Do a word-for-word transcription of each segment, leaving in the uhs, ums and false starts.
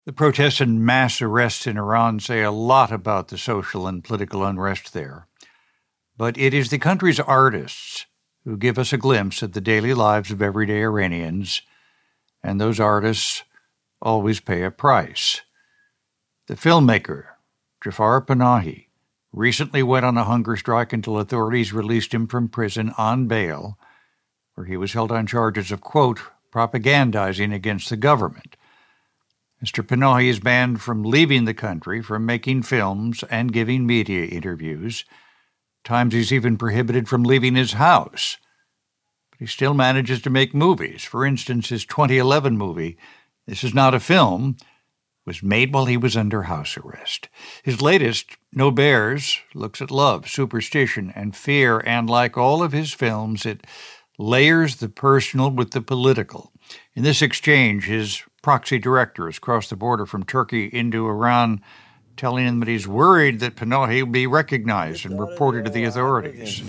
The protests and mass arrests in Iran say a lot about the social and political unrest there. But it is the country's artists who give us a glimpse at the daily lives of everyday Iranians, and those artists always pay a price. The filmmaker, Jafar Panahi, recently went on a hunger strike until authorities released him from prison on bail, where he was held on charges of, quote, propagandizing against the government. Mister Panahi is banned from leaving the country, from making films and giving media interviews. Times he's even prohibited from leaving his house. But he still manages to make movies. For instance, his twenty eleven movie, This Is Not a Film, was made while he was under house arrest. His latest, No Bears, looks at love, superstition, and fear, and like all of his films, it layers the personal with the political. In this exchange, his proxy directors crossed the border from Turkey into Iran, telling him that he's worried that Panahi will be recognized and reported to the authorities.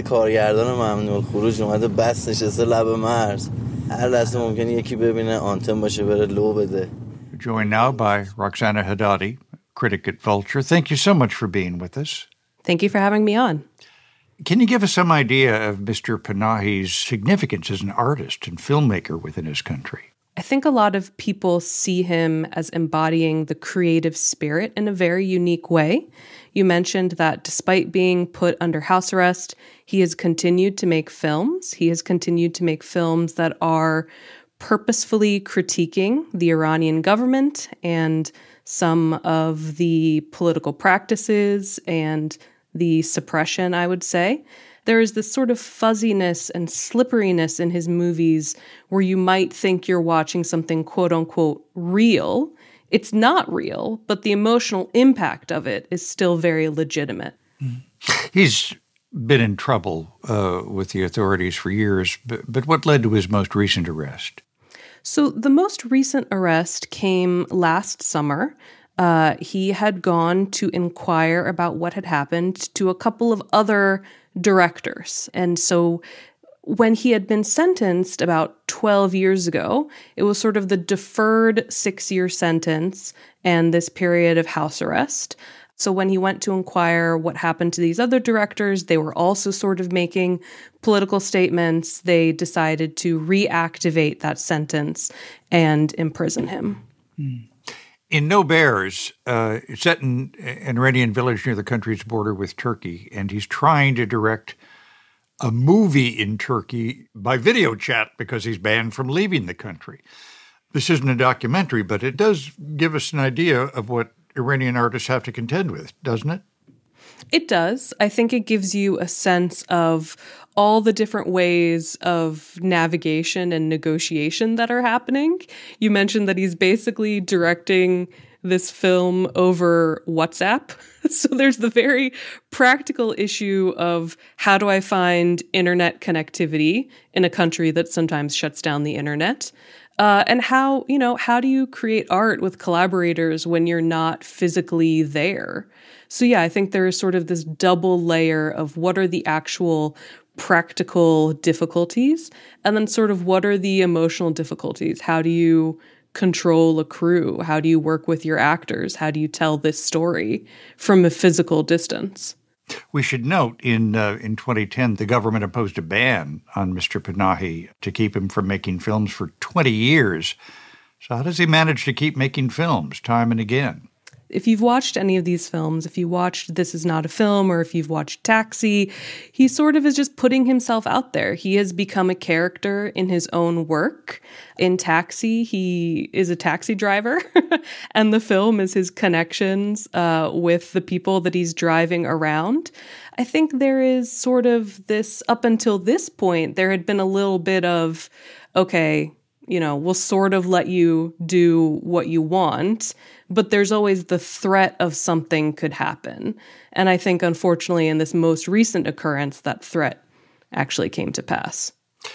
Joined now by Roxana Haddadi, critic at Vulture. Thank you so much for being with us. Thank you for having me on. Can you give us some idea of Mister Panahi's significance as an artist and filmmaker within his country? I think a lot of people see him as embodying the creative spirit in a very unique way. You mentioned that despite being put under house arrest, he has continued to make films. He has continued to make films that are purposefully critiquing the Iranian government and some of the political practices and the suppression, I would say. There is this sort of fuzziness and slipperiness in his movies where you might think you're watching something quote-unquote real. It's not real, but the emotional impact of it is still very legitimate. He's been in trouble uh, with the authorities for years, but, but what led to his most recent arrest? So the most recent arrest came last summer. Uh, he had gone to inquire about what had happened to a couple of other directors. And so when he had been sentenced about twelve years ago, it was sort of the deferred six-year sentence and this period of house arrest. So when he went to inquire what happened to these other directors, they were also sort of making political statements. They decided to reactivate that sentence and imprison him. Mm. In No Bears, uh, it's set in an Iranian village near the country's border with Turkey, and he's trying to direct a movie in Turkey by video chat because he's banned from leaving the country. This isn't a documentary, but it does give us an idea of what Iranian artists have to contend with, doesn't it? It does. I think it gives you a sense of all the different ways of navigation and negotiation that are happening. You mentioned that he's basically directing this film over WhatsApp. So there's the very practical issue of how do I find internet connectivity in a country that sometimes shuts down the internet? Uh, and how, you know, how do you create art with collaborators when you're not physically there? So yeah, I think there is sort of this double layer of what are the actual practical difficulties, and then sort of what are the emotional difficulties? How do you control a crew? How do you work with your actors? How do you tell this story from a physical distance? We should note in uh, in twenty ten, the government imposed a ban on Mister Panahi to keep him from making films for twenty years. So how does he manage to keep making films time and again? If you've watched any of these films, if you watched This Is Not a Film, or if you've watched Taxi, he sort of is just putting himself out there. He has become a character in his own work. In Taxi, he is a taxi driver, and the film is his connections uh, with the people that he's driving around. I think there is sort of this, up until this point, there had been a little bit of, okay, you know, we'll sort of let you do what you want, but there's always the threat of something could happen. And I think, unfortunately, in this most recent occurrence, that threat actually came to pass.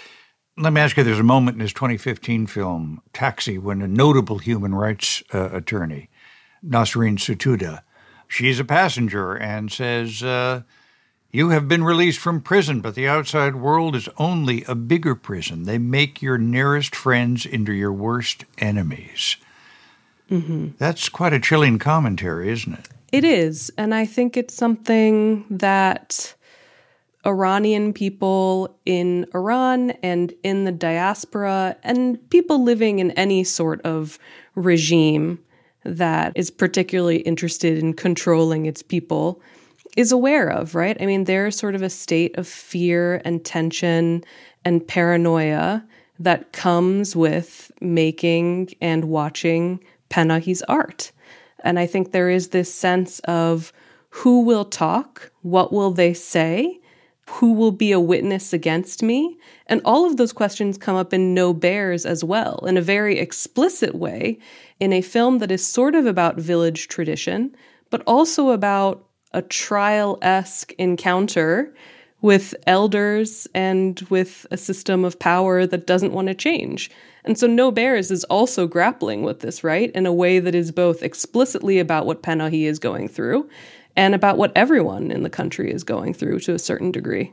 Let me ask you, there's a moment in his twenty fifteen film, Taxi, when a notable human rights uh, attorney, Nasreen Sotoudeh, she's a passenger and says, uh, you have been released from prison, but the outside world is only a bigger prison. They make your nearest friends into your worst enemies. Mm-hmm. That's quite a chilling commentary, isn't it? It is. And I think it's something that Iranian people in Iran and in the diaspora and people living in any sort of regime that is particularly interested in controlling its people is aware of, right? I mean, there's sort of a state of fear and tension and paranoia that comes with making and watching Panahi's art. And I think there is this sense of who will talk, what will they say, who will be a witness against me? And all of those questions come up in No Bears as well, in a very explicit way, in a film that is sort of about village tradition, but also about a trial-esque encounter with elders and with a system of power that doesn't want to change. And so No Bears is also grappling with this, right, in a way that is both explicitly about what Panahi is going through and about what everyone in the country is going through to a certain degree.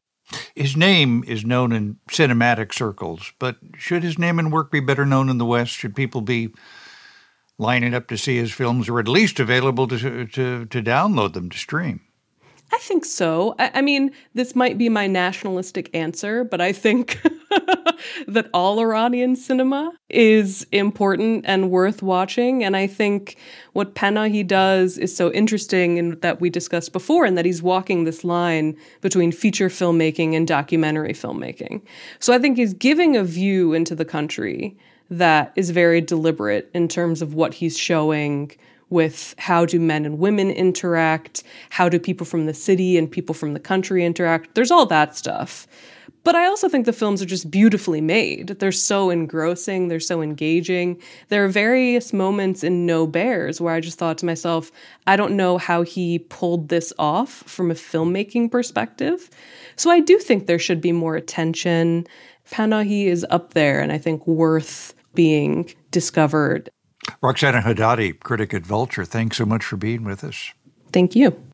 His name is known in cinematic circles, but should his name and work be better known in the West? Should people be lining up to see his films, or at least available to to, to download them, to stream? I think so. I, I mean, this might be my nationalistic answer, but I think that all Iranian cinema is important and worth watching. And I think what Panahi does is so interesting, and that we discussed before, and that he's walking this line between feature filmmaking and documentary filmmaking. So I think he's giving a view into the country that is very deliberate in terms of what he's showing with how do men and women interact, how do people from the city and people from the country interact. There's all that stuff. But I also think the films are just beautifully made. They're so engrossing. They're so engaging. There are various moments in No Bears where I just thought to myself, I don't know how he pulled this off from a filmmaking perspective. So I do think there should be more attention. Panahi is up there and I think worth being discovered. Roxana Hadadi, critic at Vulture, thanks so much for being with us. Thank you.